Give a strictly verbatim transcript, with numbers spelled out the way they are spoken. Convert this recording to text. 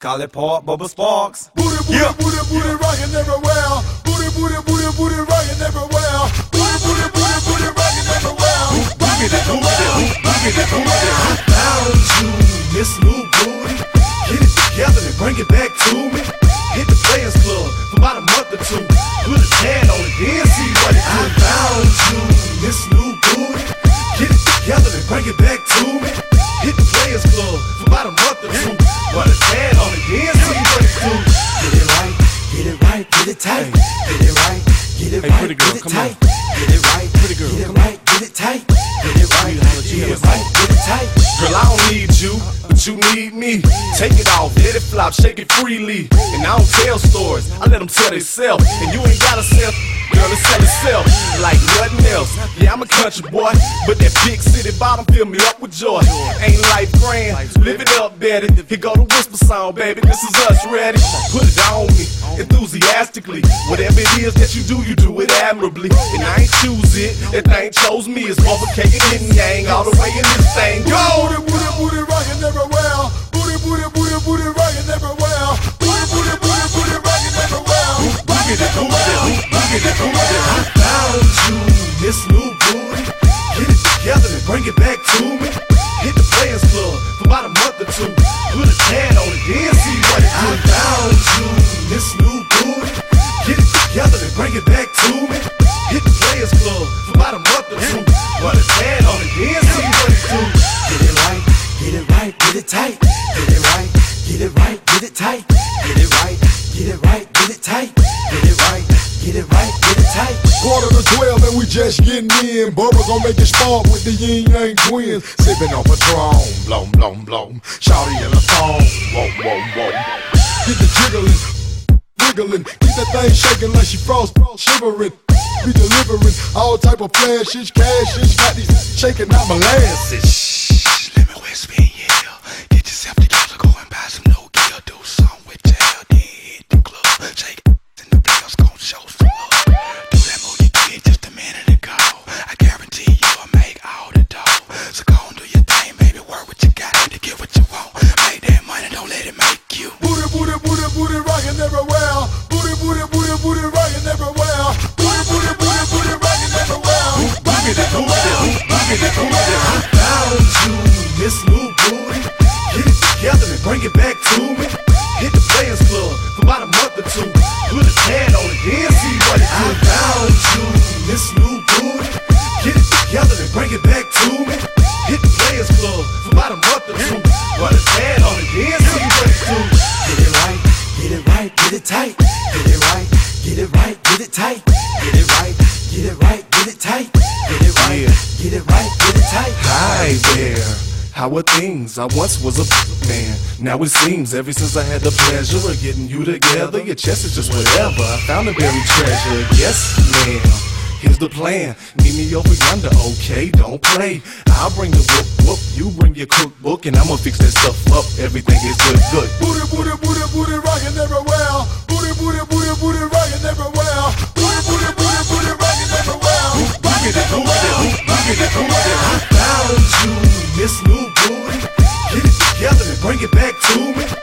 Call it Pop Bubba Sparks. Booty, booty, yeah. booty, booty, rockin' everywhere. Booty, booty, booty, booty, rockin' everywhere. Booty, booty, booty, booty, rockin' everywhere. Rockin' everywhere. Rockin' everywhere. I found you, Miss New Booty. Get it together and bring it back to me. Hit the Players Club for about a month or two. Put a tan on it, then see what it do. I found you, Miss New Booty. Get it together and bring it back to me. Hit the Players Club for about a month or two. Put a tan on it, then see what it do. Get it right, get it right, get it tight. Get it right, get it Hey, right, pretty girl, get it come tight. on. Get it right, Pretty girl, get it come right, get it tight. Get it right, get it right, get it tight. Girl, I don't need you, but you need me. Take it off, let it flop, shake it freely. And I don't tell stories, I let them tell themselves. And you ain't gotta sell, girl, it sell itself like nothing else. Yeah, I'm a country boy, but that big city bottom fill me up with joy. Ain't life grand, live it up, Betty. Here go the whisper song, baby, this is us, ready? Put it on me, enthusiastically. Whatever it is that you do, you do it admirably. And I ain't choose it, that thing chose me. It's motherfucking yin yang all the way in this thing. Go! Booty, booty, booty, rockin' everywhere. Booty, booty, booty, booty, rockin' everywhere. Booty, booty, booty, booty, rockin' everywhere. Rockin' everywhere. Rockin' everywhere. I found you, Miss New Booty. Get it together and bring it back to me. Hit the Players Club for about a month or two. Put a tan on it, then see what it do. I found you, Miss New Booty. Get it together and bring it back to me. Hit the Players Club for about a month or two. Put a tan on it, then see what it do. Get it right, get it right, get it tight. Get it right, get it right, get it tight. Get it right, get it right, get it tight. Get it right, get it right, get it tight. Quarter to twelve and we just getting in. Bubba gon' make it spark with the yin yang twins. Sippin' on Patron, blom, blom, blom. Shawty in a thong, whoa, whoa, whoa. Get the jiggling, wiggling. Keep that thing shaking like she frost, shivering. We delivering all type of flashes, cashes. Got these shaking out molasses. Shh, let me whisper in your ear. Get yourself together, go and buy some no gear. Do something with tail, then hit the club. Shake and the players gon' show some love. Do that move you did just a minute ago. I guarantee you'll make all the dough. So go and do your thing, baby. Work what you got to get what you want. Make that money, don't let it make you. Booty, booty, booty, booty, rockin' everywhere. Booty, booty, booty, booty, rockin' everywhere. Booty, booty, booty, booty, rockin' everywhere. Rockin' everywhere. Rockin' everywhere. I found you, Miss New Booty. Get it together and bring it back to me. Hit the Players Club for about a month or two. Put a tan on it, then see what it do. I found you, Miss New Booty. Get it together and bring it back to me. Hit the Players Club for about a month or two. Put a tan on it, then see what it do. Get it right, get it right, get it tight. Get it right, get it right, get it tight. Get it right, get it right, get it tight. Get it right, get it right, get it tight. Hi there, how are things? I once was a man. Now it seems ever since I had the pleasure of getting you together, your chest is just whatever. I found a buried treasure. Yes, ma'am. Here's the plan. Meet me over yonder, okay? Don't play. I'll bring the whoop whoop. You bring your cookbook, and I'ma fix that stuff up. Everything is good, good. Booty, booty, booty, booty, rockin' everywhere. Booty, booty, booty, booty, rockin' everywhere. Booty, booty, booty, booty, rockin' everywhere. Rockin' everywhere. Rockin' everywhere. I found you, Miss New Booty. Get it together and bring it back to me.